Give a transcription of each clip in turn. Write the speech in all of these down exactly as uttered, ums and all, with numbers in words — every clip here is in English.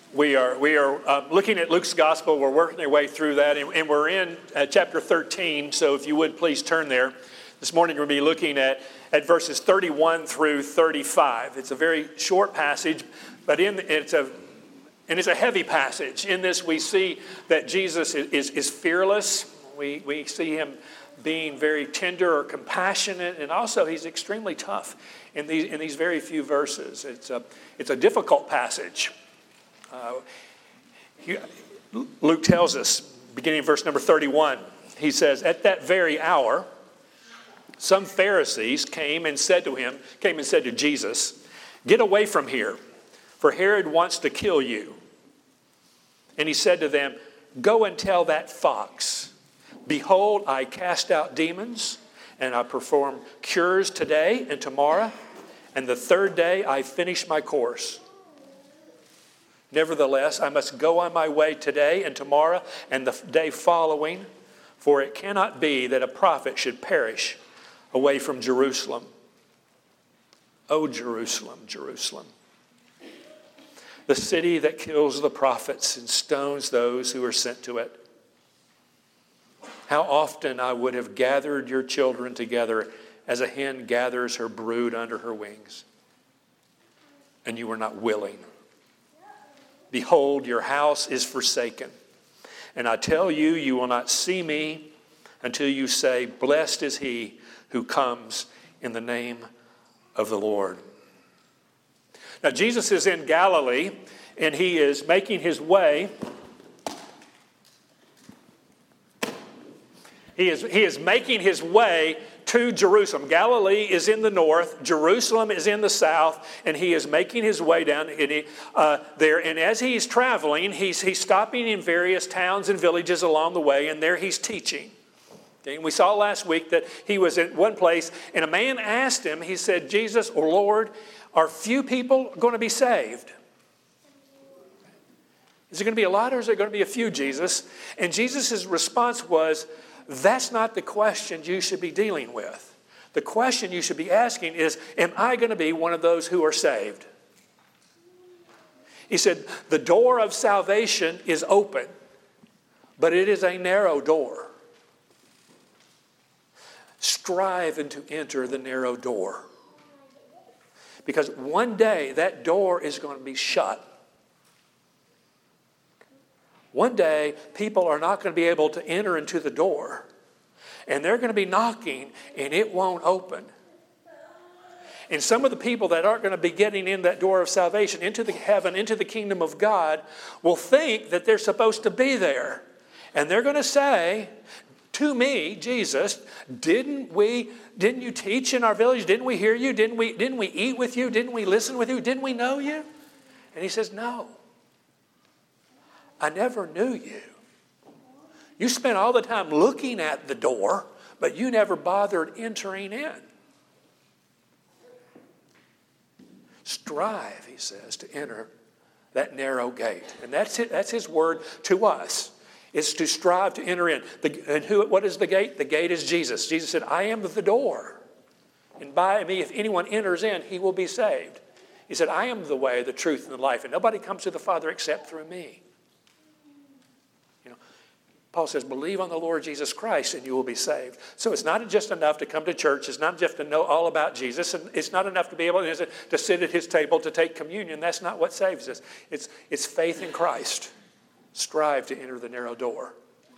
We are we are um, looking at Luke's gospel. We're working our way through that, and, and we're in uh, chapter thirteen. So if you would please turn there. This morning we're going to be looking at, at verses thirty-one through thirty-five. It's a very short passage, but in it's a and it's a heavy passage. In this we see that Jesus is, is, is fearless. We we see him being very tender or compassionate, and also he's extremely tough in these in these very few verses. It's a it's a difficult passage. Uh, he, Luke tells us, beginning in verse number thirty-one, he says, "At that very hour, some Pharisees came and said to him, came and said to Jesus, 'Get away from here, for Herod wants to kill you.' And he said to them, 'Go and tell that fox, behold, I cast out demons, and I perform cures today and tomorrow, and the third day I finish my course. Nevertheless, I must go on my way today and tomorrow and the day following, for it cannot be that a prophet should perish away from Jerusalem. O Jerusalem, Jerusalem, the city that kills the prophets and stones those who are sent to it. How often I would have gathered your children together as a hen gathers her brood under her wings, and you were not willing. Behold, your house is forsaken. And I tell you, you will not see me until you say, blessed is he who comes in the name of the Lord.'" Now, Jesus is in Galilee, and he is making his way. He is, he is making his way to Jerusalem. Galilee is in the north, Jerusalem is in the south, and he is making his way down and he, uh, there. And as he's traveling, he's, he's stopping in various towns and villages along the way, and there he's teaching. Okay, and we saw last week that he was at one place, and a man asked him, he said, "Jesus, or Lord, are few people going to be saved? Is it going to be a lot, or is it going to be a few, Jesus?" And Jesus' response was, "That's not the question you should be dealing with. The question you should be asking is, am I going to be one of those who are saved?" He said, the door of salvation is open, but it is a narrow door. Strive and to enter the narrow door. Because one day that door is going to be shut. One day, people are not going to be able to enter into the door. And they're going to be knocking, and it won't open. And some of the people that aren't going to be getting in that door of salvation, into the heaven, into the kingdom of God, will think that they're supposed to be there. And they're going to say to me, Jesus, didn't we, didn't you teach in our village? Didn't we hear you? Didn't we, didn't we eat with you? Didn't we listen with you? Didn't we know you? And he says, no. I never knew you. You spent all the time looking at the door, but you never bothered entering in. Strive, he says, to enter that narrow gate. And that's it, that's his word to us, is to strive to enter in. The, and who? What is the gate? The gate is Jesus. Jesus said, I am the door. And by me, if anyone enters in, he will be saved. He said, I am the way, the truth, and the life. And nobody comes to the Father except through me. Paul says, believe on the Lord Jesus Christ and you will be saved. So it's not just enough to come to church. It's not just to know all about Jesus. And it's not enough to be able to, to sit at his table to take communion. That's not what saves us. It's, it's faith in Christ. Strive to enter the narrow door.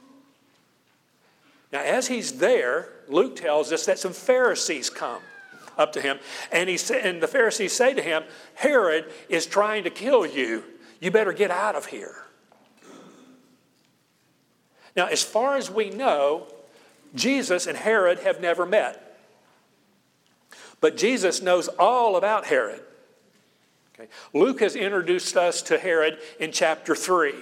Now, as he's there, Luke tells us that some Pharisees come up to him. And, he sa- and the Pharisees say to him, Herod is trying to kill you. You better get out of here. Now, as far as we know, Jesus and Herod have never met. But Jesus knows all about Herod. Okay. Luke has introduced us to Herod in chapter three.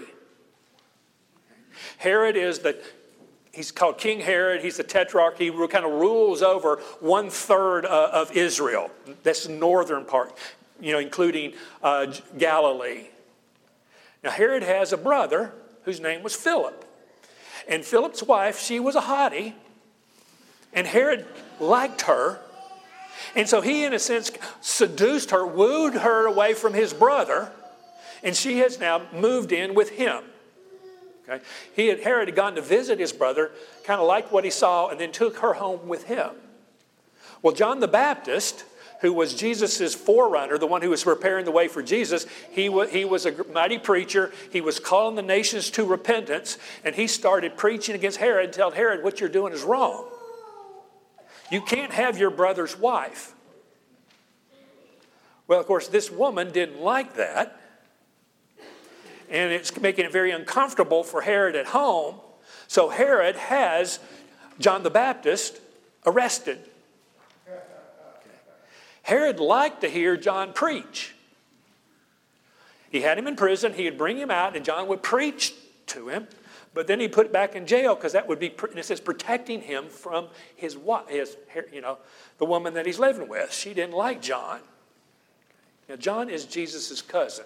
Herod is the, he's called King Herod. He's the tetrarch. He kind of rules over one third uh, of Israel. That's the northern part, you know, including uh, Galilee. Now, Herod has a brother whose name was Philip. And Philip's wife, she was a hottie, and Herod liked her. And so he, in a sense, seduced her, wooed her away from his brother And she has now moved in with him. Okay? He had, Herod had gone to visit his brother, kind of liked what he saw, and then took her home with him. Well, John the Baptist, who was Jesus' forerunner, the one who was preparing the way for Jesus, he was, he was a mighty preacher. He was calling the nations to repentance, and he started preaching against Herod and telling Herod, what you're doing is wrong. You can't have your brother's wife. Well, of course, this woman didn't like that, and it's making it very uncomfortable for Herod at home. So Herod has John the Baptist arrested. Herod liked to hear John preach. He had him in prison. He would bring him out, and John would preach to him. But then he put it back in jail because that would be, it says, protecting him from his wife, his, you know, the woman that he's living with. She didn't like John. Now, John is Jesus' cousin.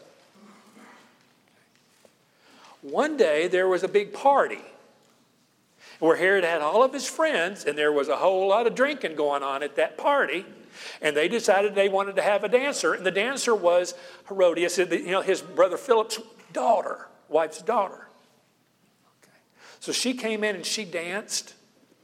One day there was a big party where Herod had all of his friends, and there was a whole lot of drinking going on at that party. And they decided they wanted to have a dancer, and the dancer was Herodias, you know, his brother Philip's daughter, wife's daughter. Okay. So she came in and she danced.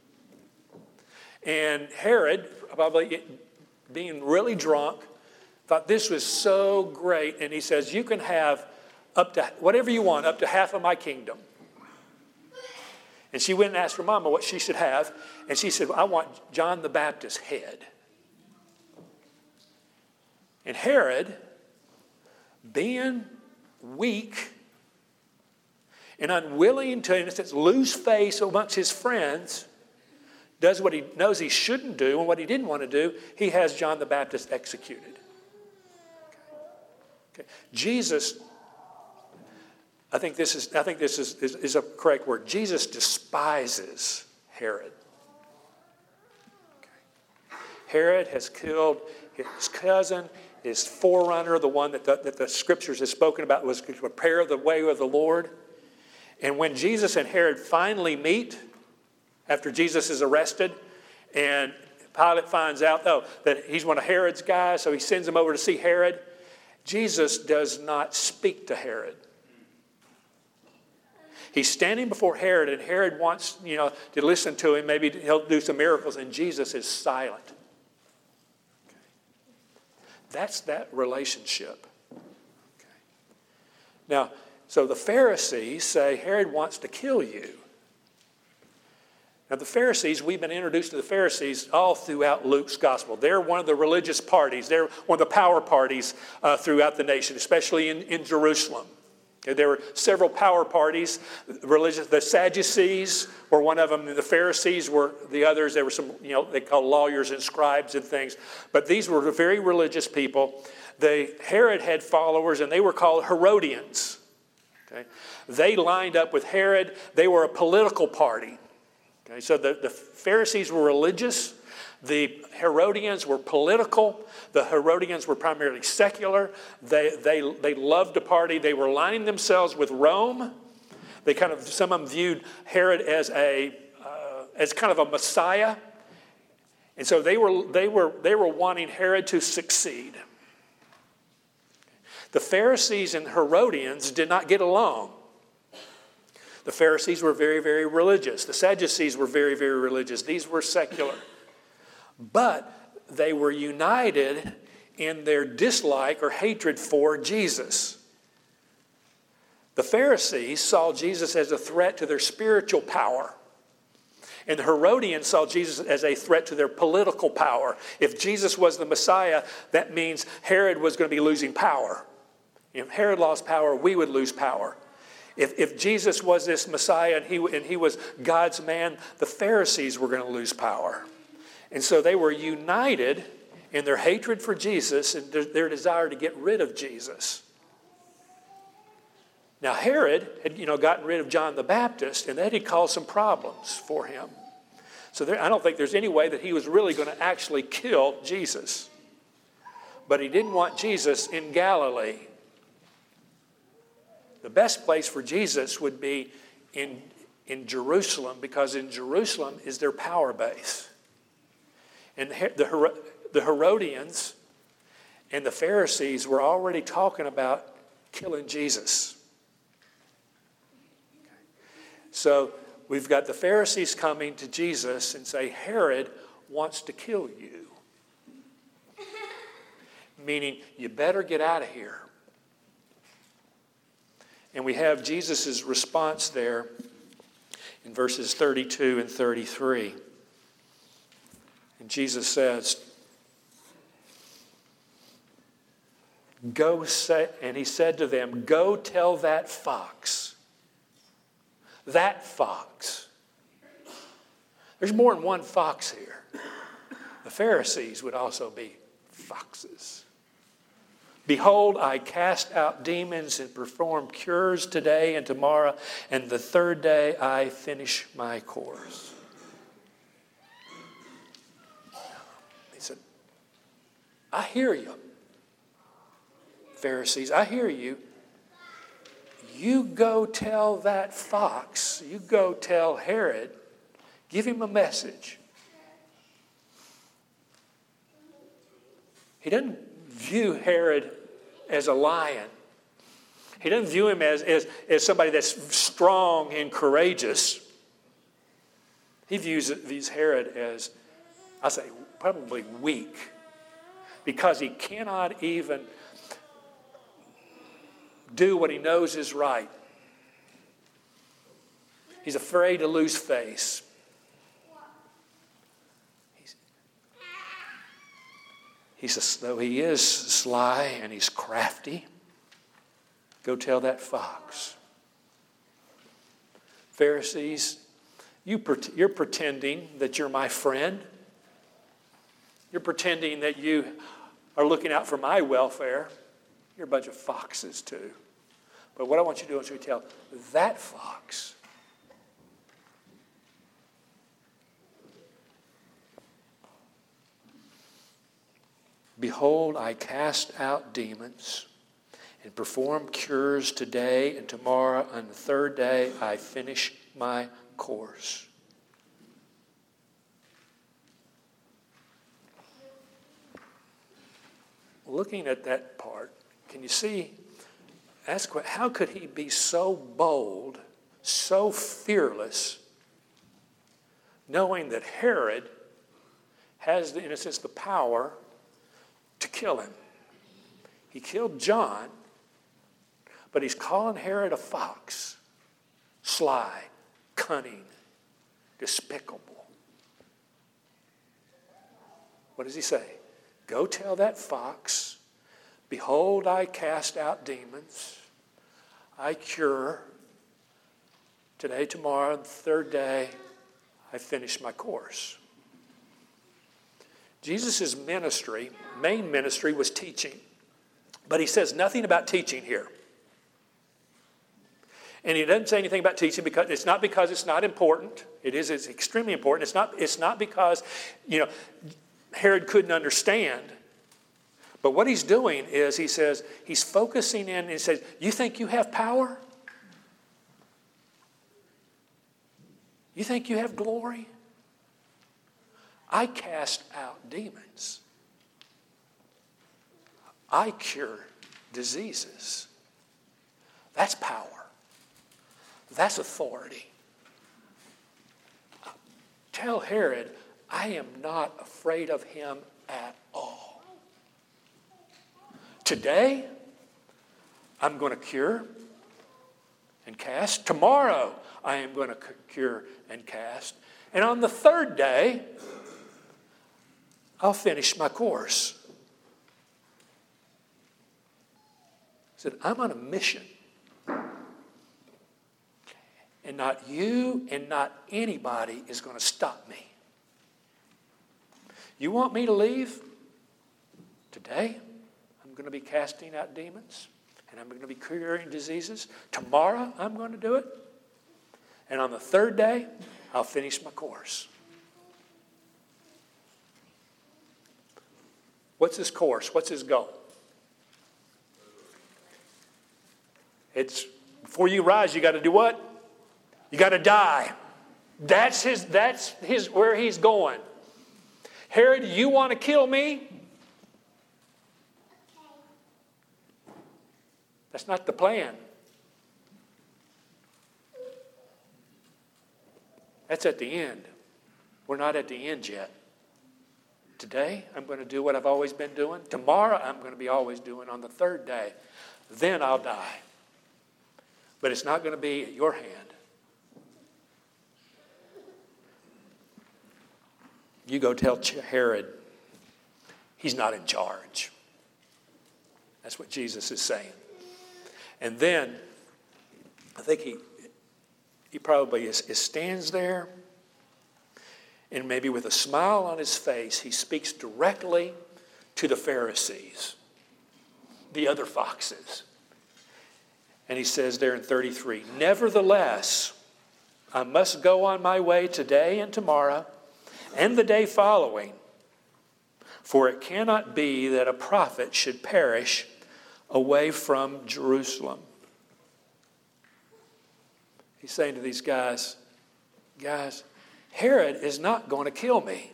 And Herod, probably being really drunk, thought this was so great. And he says, you can have up to whatever you want, up to half of my kingdom. And she went and asked her mama what she should have. And she said, well, I want John the Baptist's head. And Herod, being weak and unwilling to, in a sense, lose face amongst his friends, does what he knows he shouldn't do, and what he didn't want to do, he has John the Baptist executed. Okay. Okay. Jesus, I think this is I think this is, is, is a correct word. Jesus despises Herod. Okay. Herod has killed his cousin, his forerunner, the one that the, that the scriptures have spoken about, was to prepare the way of the Lord. And when Jesus and Herod finally meet, after Jesus is arrested, and Pilate finds out, oh, that he's one of Herod's guys, so he sends him over to see Herod. Jesus does not speak to Herod. He's standing before Herod, and Herod wants, you know, to listen to him. Maybe he'll do some miracles, and Jesus is silent. That's that relationship. Okay. Now, so the Pharisees say, Herod wants to kill you. Now, the Pharisees, we've been introduced to the Pharisees all throughout Luke's gospel. They're one of the religious parties. They're one of the power parties uh, throughout the nation, especially in, in Jerusalem. Okay, there were several power parties. Religious, the Sadducees were one of them. The Pharisees were the others. There were some, you know, they called lawyers and scribes and things. But these were very religious people. The Herod had followers, and they were called Herodians. Okay? They lined up with Herod. They were a political party. Okay? So the, the Pharisees were religious. The Herodians were political. The Herodians were primarily secular. They, they, they loved to party. They were aligning themselves with Rome. They kind of, some of them viewed Herod as a uh, as kind of a Messiah. And so they were, they were, they were wanting Herod to succeed. The Pharisees and Herodians did not get along. The Pharisees were very, very religious. The Sadducees were very, very religious. These were secular. But they were united in their dislike or hatred for Jesus. The Pharisees saw Jesus as a threat to their spiritual power. And the Herodians saw Jesus as a threat to their political power. If Jesus was the Messiah, that means Herod was going to be losing power. If Herod lost power, we would lose power. If, if Jesus was this Messiah and he, and he was God's man, the Pharisees were going to lose power. And so they were united in their hatred for Jesus and their desire to get rid of Jesus. Now Herod had, you know, gotten rid of John the Baptist, and that had caused some problems for him. So there, I don't think there's any way that he was really going to actually kill Jesus. But he didn't want Jesus in Galilee. The best place for Jesus would be in, in Jerusalem, because in Jerusalem is their power base. And the, the Herodians and the Pharisees were already talking about killing Jesus. So we've got the Pharisees coming to Jesus and say, Herod wants to kill you. Meaning, you better get out of here. And we have Jesus' response there in verses thirty-two and thirty-three. And Jesus says, Go say, and he said to them, go tell that fox. That fox. There's more than one fox here. The Pharisees would also be foxes. Behold, I cast out demons and perform cures today and tomorrow, and the third day I finish my course. He said, I hear you, Pharisees. I hear you. You go tell that fox, you go tell Herod, give him a message. He doesn't view Herod as a lion. He doesn't view him as, as, as somebody that's strong and courageous. He views, views Herod as, I'll say, probably weak, because he cannot even do what he knows is right. He's afraid to lose face. He's, he's a, though he is sly and he's crafty, go tell that fox. Pharisees, you, you're pretending that you're my friend. You're pretending that you are looking out for my welfare. You're a bunch of foxes too. But what I want you to do is to tell that fox, behold, I cast out demons and perform cures today and tomorrow. On the third day, I finish my course. Looking at that part, can you see, ask, how could he be so bold, so fearless, knowing that Herod has, in a sense, the power to kill him? He killed John, but he's calling Herod a fox, sly, cunning, despicable. What does he say? Go tell that fox, behold, I cast out demons. I cure. Today, tomorrow, the third day, I finish my course. Jesus' ministry, main ministry, was teaching. But he says nothing about teaching here. And he doesn't say anything about teaching because it's not because it's not important. It is it's extremely important. It's not, it's not because, you know, Herod couldn't understand. But what he's doing is he says, he's focusing in and he says, you think you have power? You think you have glory? I cast out demons. I cure diseases. That's power. That's authority. Tell Herod, I am not afraid of him at all. Today, I'm going to cure and cast. Tomorrow, I am going to cure and cast. And on the third day, I'll finish my course. He said, I'm on a mission. And not you and not anybody is going to stop me. You want me to leave? Today, I'm going to be casting out demons. And I'm going to be curing diseases. Tomorrow, I'm going to do it. And on the third day, I'll finish my course. What's his course? What's his goal? It's, before you rise, you got to do what? You got to die. That's his, that's his, where he's going. Herod, you want to kill me? That's not the plan. That's at the end. We're not at the end yet. Today, I'm going to do what I've always been doing. Tomorrow, I'm going to be always doing. On the third day, then I'll die. But it's not going to be at your hand. You go tell Herod he's not in charge. That's what Jesus is saying. And then, I think he, he probably is, is stands there, and maybe with a smile on his face, he speaks directly to the Pharisees, the other foxes. And he says there in thirty-three, "Nevertheless, I must go on my way today and tomorrow and the day following, for it cannot be that a prophet should perish away from Jerusalem." He's saying to these guys, guys, Herod is not going to kill me.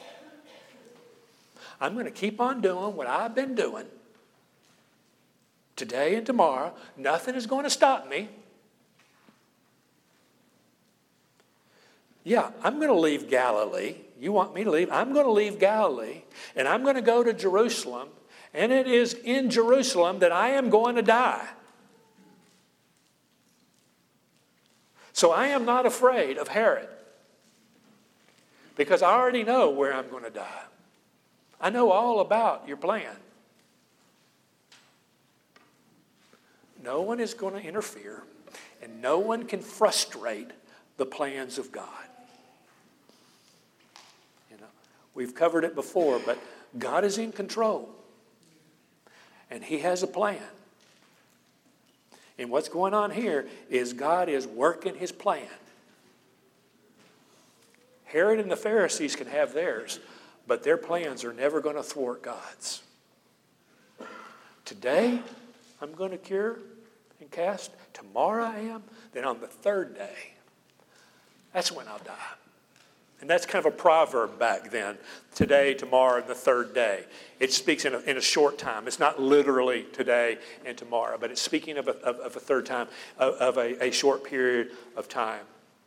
I'm going to keep on doing what I've been doing today and tomorrow. Nothing is going to stop me. Yeah, I'm going to leave Galilee. You want me to leave? I'm going to leave Galilee, and I'm going to go to Jerusalem, and it is in Jerusalem that I am going to die. So I am not afraid of Herod, because I already know where I'm going to die. I know all about your plan. No one is going to interfere, and no one can frustrate the plans of God. You know, we've covered it before, but God is in control, and He has a plan. And what's going on here is God is working His plan. Herod and the Pharisees can have theirs, but their plans are never going to thwart God's. Today, I'm going to cure and cast. Tomorrow I am. Then on the third day, that's when I'll die. And that's kind of a proverb back then. Today, tomorrow, and the third day. It speaks in a, in a short time. It's not literally today and tomorrow, but it's speaking of a, of, of a third time, of, of a, a short period of time.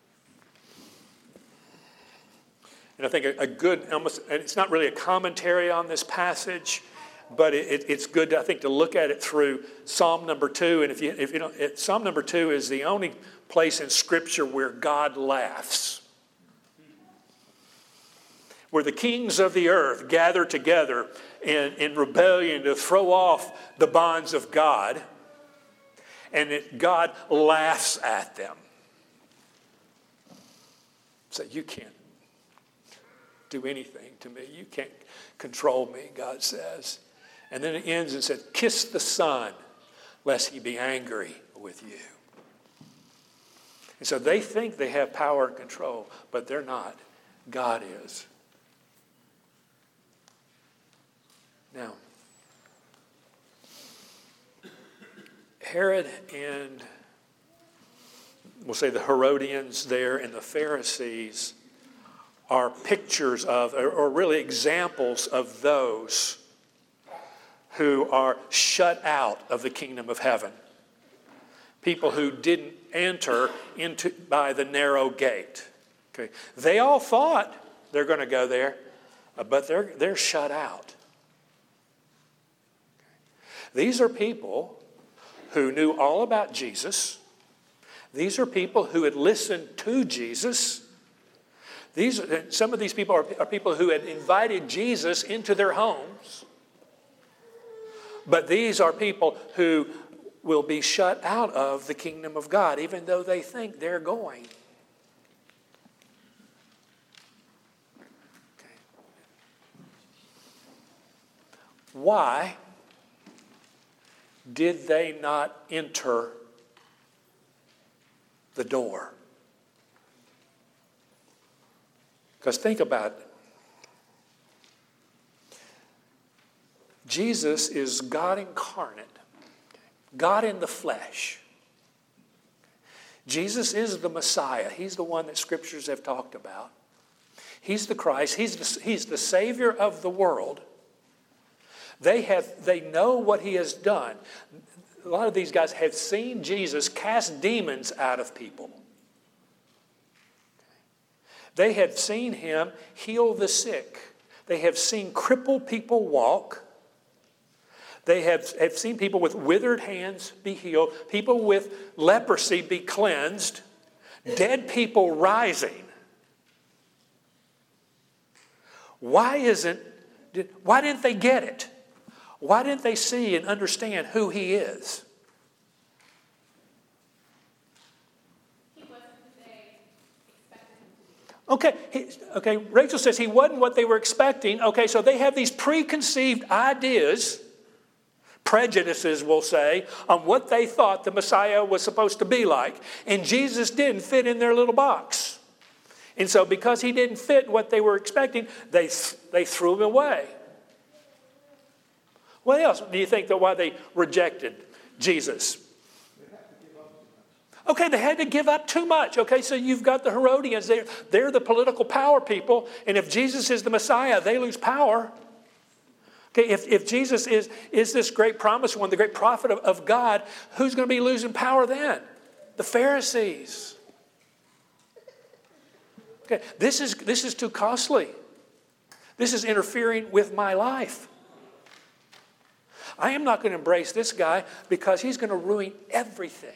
And I think a, a good, almost, and it's not really a commentary on this passage, but it, it, it's good, to, I think, to look at it through Psalm number two. And if you, if you don't, it, Psalm number two is the only place in Scripture where God laughs, where the kings of the earth gather together in, in rebellion to throw off the bonds of God, and it, God laughs at them. So you can't do anything to me. You can't control me, God says. And then it ends and says, "Kiss the Son, lest he be angry with you." And so they think they have power and control, but they're not. God is. Now, Herod and, we'll say the Herodians there and the Pharisees are pictures of, or really examples of those who are shut out of the kingdom of heaven. People who didn't enter into by the narrow gate. Okay, they all thought they're going to go there, but they're they're shut out. These are people who knew all about Jesus. These are people who had listened to Jesus. These, some of these people are, are people who had invited Jesus into their homes. But these are people who will be shut out of the kingdom of God, even though they think they're going. Okay. Why did they not enter the door? Because think about it. Jesus is God incarnate, God in the flesh. Jesus is the Messiah. He's the one that Scriptures have talked about. He's the Christ. He's the, he's the Savior of the world. They have, they know what He has done. a lot of these guys have seen Jesus cast demons out of people. They have seen him heal the sick. They have seen crippled people walk. They have, have seen people with withered hands be healed, people with leprosy be cleansed, dead people rising. Why isn't, why didn't they get it? Why didn't they see and understand who he is? He wasn't who they expected him to be. Okay, he, okay, Rachel says he wasn't what they were expecting. Okay, so they have these preconceived ideas, prejudices, we'll say, on what they thought the Messiah was supposed to be like. And Jesus didn't fit in their little box. And so because he didn't fit what they were expecting, they, they threw him away. What else do you think that why they rejected Jesus? Okay, they had to give up too much. Okay, so you've got the Herodians. They're, they're the political power people. And if Jesus is the Messiah, they lose power. Okay, if, if Jesus is, is this great promised one, the great prophet of, of God, who's going to be losing power then? The Pharisees. Okay, this is, this is too costly. This is interfering with my life. I am not going to embrace this guy because he's going to ruin everything.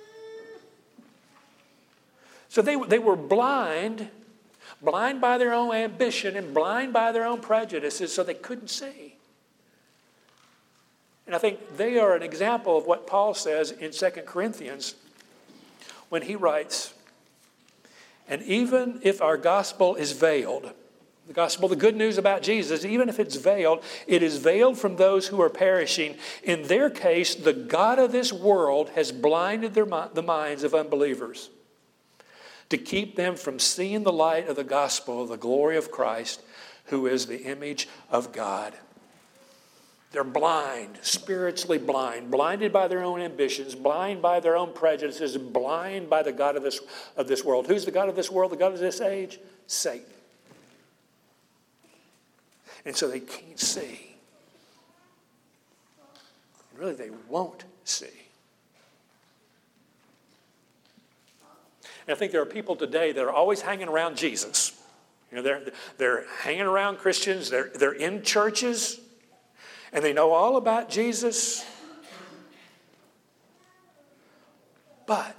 So they, they were blind, blind by their own ambition and blind by their own prejudices, so they couldn't see. And I think they are an example of what Paul says in Second Corinthians when he writes, and even if our gospel is veiled, the gospel, the good news about Jesus, even if it's veiled, it is veiled from those who are perishing. In their case, the God of this world has blinded their, the minds of unbelievers to keep them from seeing the light of the gospel of the glory of Christ, who is the image of God. They're blind, spiritually blind, blinded by their own ambitions, blind by their own prejudices, blind by the God of this, of this world. Who's the God of this world, the God of this age? Satan. And so they can't see. And really, they won't see. And I think there are people today that are always hanging around Jesus. You know, they're, they're hanging around Christians. They're, they're in churches. And they know all about Jesus. But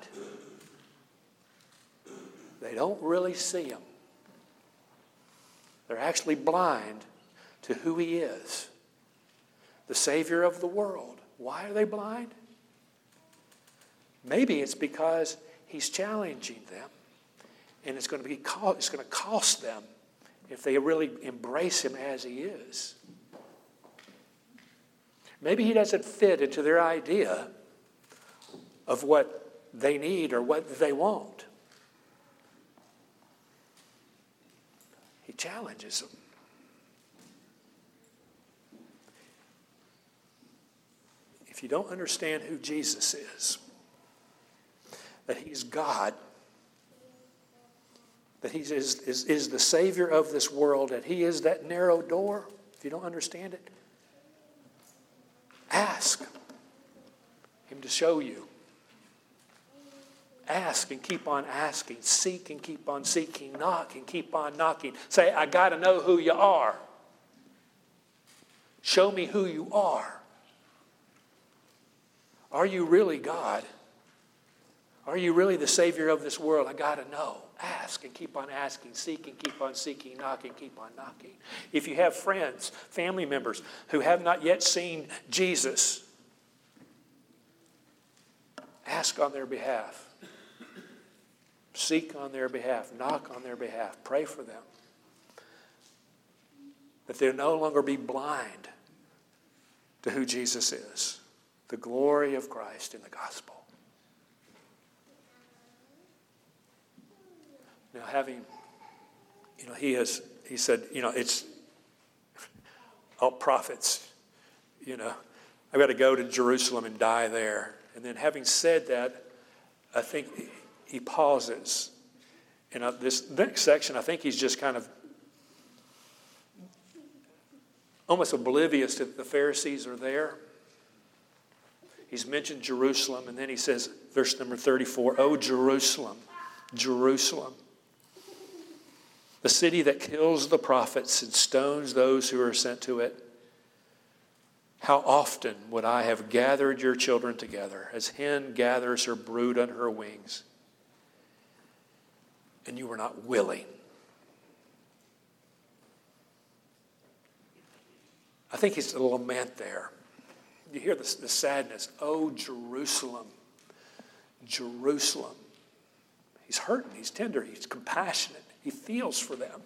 they don't really see him. They're actually blind to who he is, the Savior of the world. Why are they blind? Maybe it's because he's challenging them, and it's going to be it's going to cost them if they really embrace him as he is. Maybe he doesn't fit into their idea of what they need or what they want. He challenges them. If you don't understand who Jesus is, that he's God, that he is, is, is the Savior of this world, that he is that narrow door, if you don't understand it, ask him to show you. Ask and keep on asking. Seek and keep on seeking. Knock and keep on knocking. Say, I got to know who you are. Show me who you are. Are you really God? Are you really the Savior of this world? I got to know. Ask and keep on asking. Seek and keep on seeking. Knock and keep on knocking. If you have friends, family members who have not yet seen Jesus, ask on their behalf. Seek on their behalf. Knock on their behalf. Pray for them. That they'll no longer be blind to who Jesus is. The glory of Christ in the gospel. Now, having, you know, he has, he said, you know, it's all prophets, you know, I've got to go to Jerusalem and die there. And then having said that, I think he pauses. And this next section, I think he's just kind of almost oblivious that the Pharisees are there. he's mentioned Jerusalem, and then he says, verse number thirty-four, "O Jerusalem, Jerusalem, the city that kills the prophets and stones those who are sent to it. How often would I have gathered your children together, as hen gathers her brood under her wings, and you were not willing." I think it's a lament there. You hear the, the sadness. "Oh, Jerusalem, Jerusalem." He's hurting, he's tender, he's compassionate, he feels for them.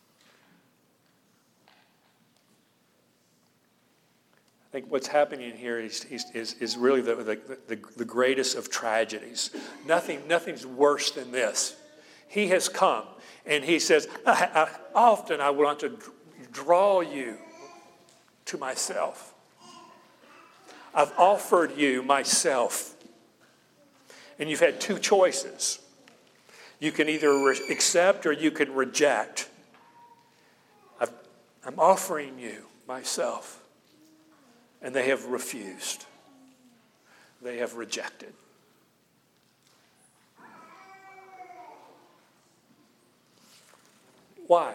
I think what's happening here is, is, is really the, the, the, the greatest of tragedies. Nothing, nothing's worse than this. He has come, and he says, I, I, often I want to draw you to myself. I've offered you myself. And you've had two choices. You can either re- accept or you can reject. I've, I'm offering you myself. And they have refused. They have rejected. Why?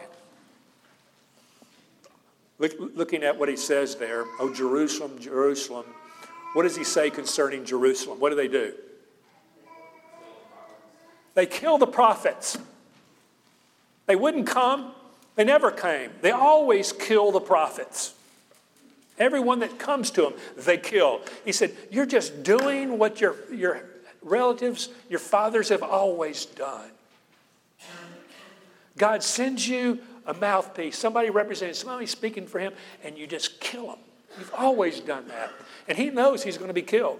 Look, looking at what he says there, "Oh, Jerusalem, Jerusalem." What does he say concerning Jerusalem? What do they do? They kill the prophets. They wouldn't come. They never came. They always kill the prophets. Everyone that comes to them, they kill. He said, you're just doing what your, your relatives, your fathers have always done. God sends you a mouthpiece, somebody representing, somebody speaking for him, and you just kill them. You've always done that. And he knows he's going to be killed.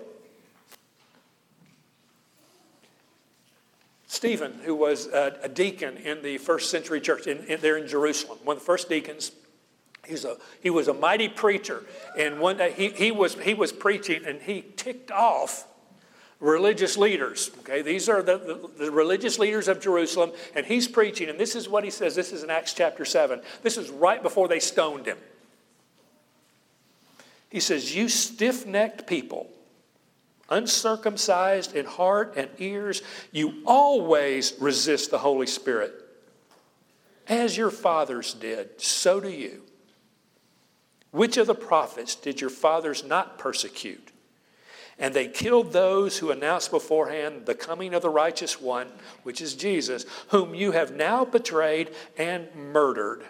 Stephen, who was a, a deacon in the first century church in, in, there in Jerusalem, one of the first deacons, he's a, he was a mighty preacher. And one day he, he, was, he was preaching, and he ticked off religious leaders. Okay, these are the, the, the religious leaders of Jerusalem, and he's preaching, and this is what he says. This is in Acts chapter seven. This is right before they stoned him. He says, "You stiff-necked people, uncircumcised in heart and ears, you always resist the Holy Spirit. As your fathers did, so do you. Which of the prophets did your fathers not persecute? And they killed those who announced beforehand the coming of the righteous one, which is Jesus, whom you have now betrayed and murdered.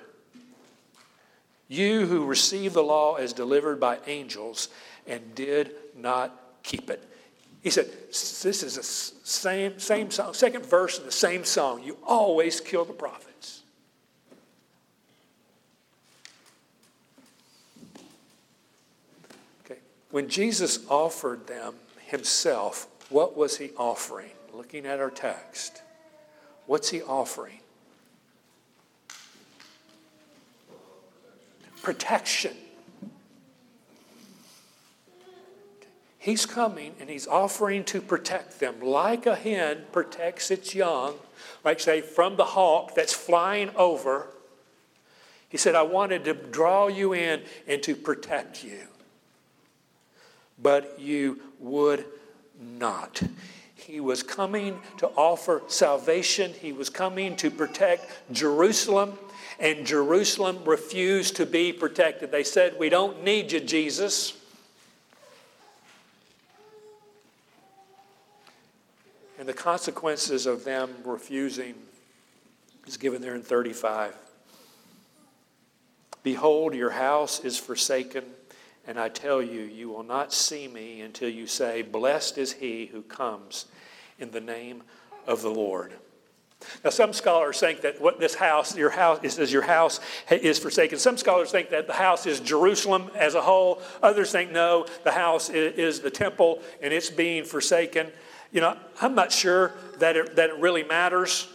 You who received the law as delivered by angels and did not keep it." He said, this is the same, same song, second verse in the same song. You always kill the prophets. Okay. When Jesus offered them himself, what was he offering? Looking at our text, what's he offering? Protection. He's coming and he's offering to protect them like a hen protects its young, like say from the hawk that's flying over. He said, I wanted to draw you in and to protect you. But you would not. He was coming to offer salvation. He was coming to protect Jerusalem. And Jerusalem refused to be protected. They said, we don't need you, Jesus. And the consequences of them refusing is given there in thirty-five. "Behold, your house is forsaken, and I tell you, you will not see me until you say, blessed is he who comes in the name of the Lord." Now, some scholars think that what this house, your house, it says your house is forsaken. Some scholars think that the house is Jerusalem as a whole. Others think, no, the house is, is the temple, and it's being forsaken. You know, I'm not sure that it, that it really matters.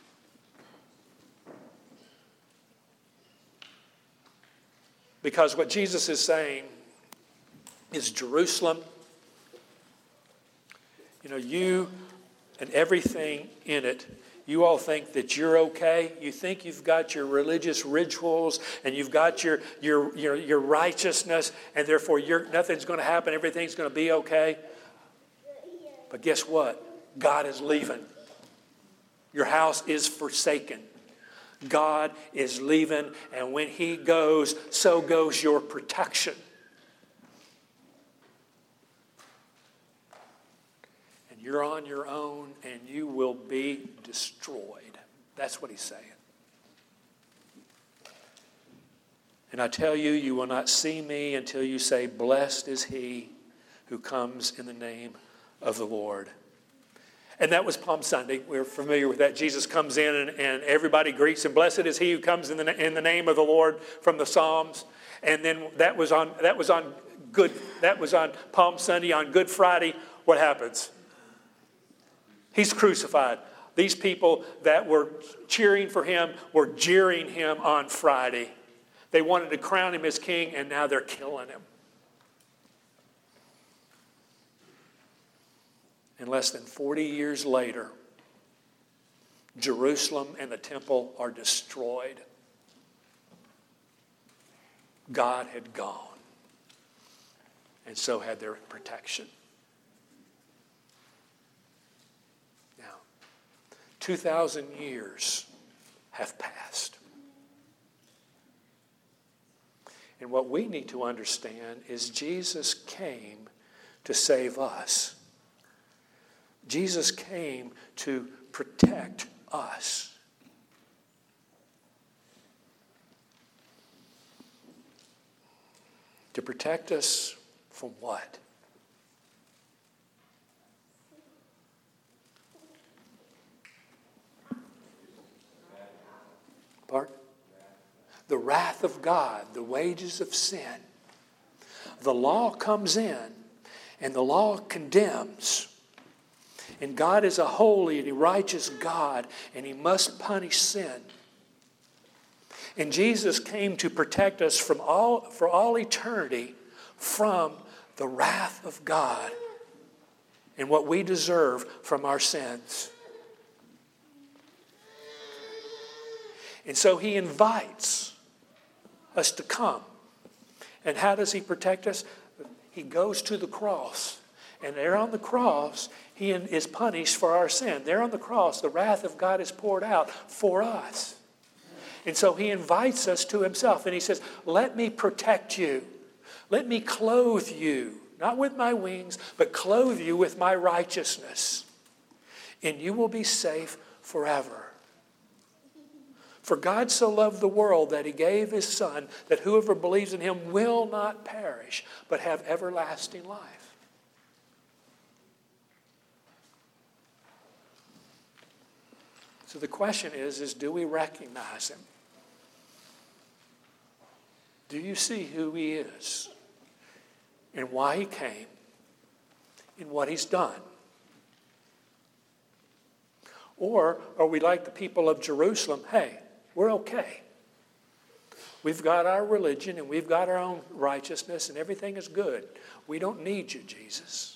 Because what Jesus is saying is Jerusalem, you know, you and everything in it, you all think that you're okay. You think you've got your religious rituals and you've got your your your, your righteousness, and therefore you're, nothing's going to happen. Everything's going to be okay. But guess what? God is leaving. Your house is forsaken. God is leaving, and when he goes, so goes your protection. And you're on your own, and you will be destroyed. That's what he's saying. And I tell you, you will not see me until you say, blessed is he who comes in the name of the Lord. And that was Palm Sunday. We're familiar with that. Jesus comes in and, and everybody greets him. Blessed is he who comes in the, in the name of the Lord, from the Psalms. And then that was on that was on good that was on Palm Sunday. On Good Friday, what happens? He's crucified. These people that were cheering for him were jeering him on Friday. They wanted to crown him as king, and now they're killing him. And less than forty years later, Jerusalem and the temple are destroyed. God had gone, and so had their protection. Now, two thousand years have passed. And what we need to understand is Jesus came to save us. Jesus came to protect us. To protect us from what? Pardon? The wrath of God, the wages of sin. The law comes in, and the law condemns. And God is a holy and a righteous God, and he must punish sin. And Jesus came to protect us from all, for all eternity from the wrath of God and what we deserve from our sins. And so he invites us to come. And how does he protect us? He goes to the cross. And there on the cross, he is punished for our sin. There on the cross, the wrath of God is poured out for us. And so he invites us to himself. And he says, let me protect you. Let me clothe you. Not with my wings, but clothe you with my righteousness. And you will be safe forever. For God so loved the world that he gave his Son, that whoever believes in him will not perish, but have everlasting life. So the question is, is do we recognize him? Do you see who he is and why he came and what he's done? Or are we like the people of Jerusalem? Hey, we're okay. We've got our religion and we've got our own righteousness and everything is good. We don't need you, Jesus.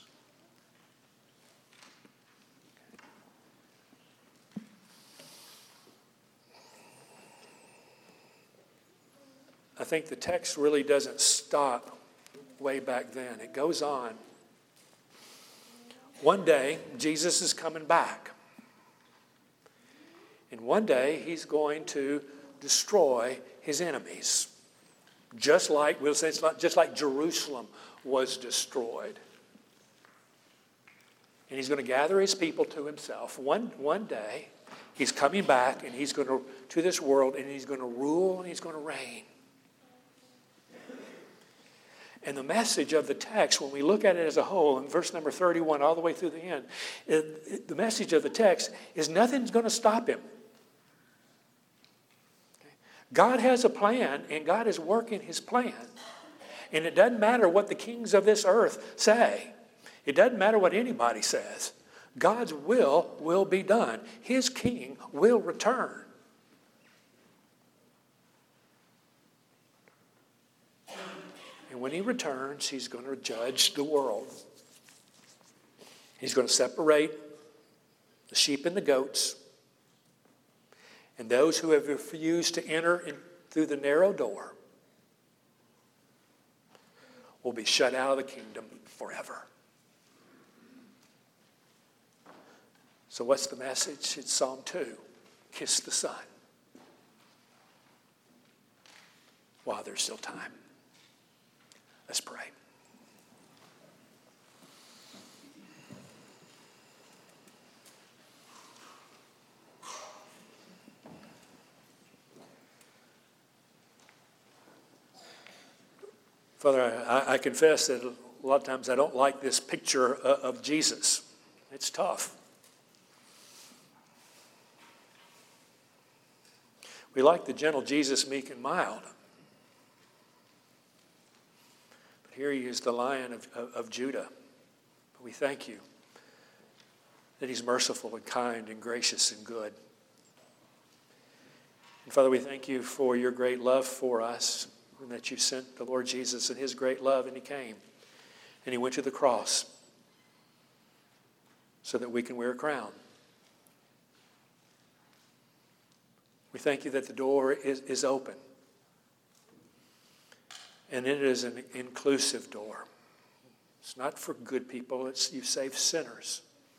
I think the text really doesn't stop way back then. It goes on. One day, Jesus is coming back. And one day, he's going to destroy his enemies. Just like, we'll say, just like Jerusalem was destroyed. And he's going to gather his people to himself. One, one day, he's coming back and he's going to, to this world, and he's going to rule and he's going to reign. And the message of the text, when we look at it as a whole, in verse number thirty-one all the way through the end, it, it, the message of the text is nothing's going to stop him. Okay? God has a plan, and God is working his plan. And it doesn't matter what the kings of this earth say. It doesn't matter what anybody says. God's will will be done. His king will return. And when he returns, he's going to judge the world. He's going to separate the sheep and the goats. And those who have refused to enter in through the narrow door will be shut out of the kingdom forever. So what's the message? It's Psalm two. Kiss the Son while there's still time. Let's pray. Father, I, I confess that a lot of times I don't like this picture of Jesus. It's tough. We like the gentle Jesus, meek and mild. But here he is, the Lion of, of, of Judah. But we thank you that he's merciful and kind and gracious and good. And Father, we thank you for your great love for us, and that you sent the Lord Jesus in his great love, and he came. And he went to the cross so that we can wear a crown. We thank you that the door is, is open. And it is an inclusive door. It's not for good people. It's you save sinners.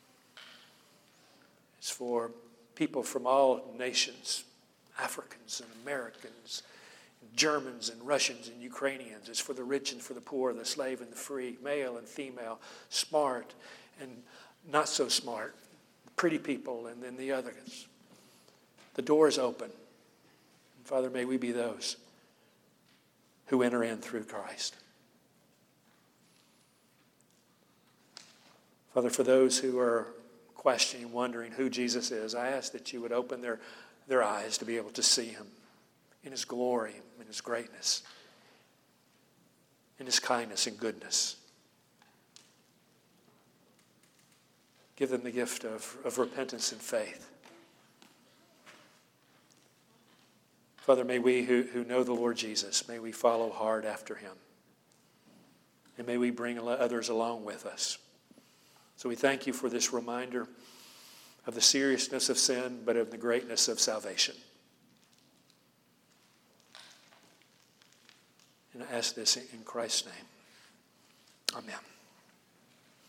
It's for people from all nations, Africans and Americans, Germans and Russians and Ukrainians. It's for the rich and for the poor, the slave and the free, male and female, smart and not so smart, pretty people and then the others. The door is open. And Father, may we be those who enter in through Christ. Father, for those who are questioning, wondering who Jesus is, I ask that you would open their, their eyes to be able to see him in his glory, in his greatness, in his kindness and goodness. Give them the gift of, of repentance and faith. Father, may we who, who know the Lord Jesus, may we follow hard after him. And may we bring others along with us. So we thank you for this reminder of the seriousness of sin, but of the greatness of salvation. And I ask this in Christ's name. Amen.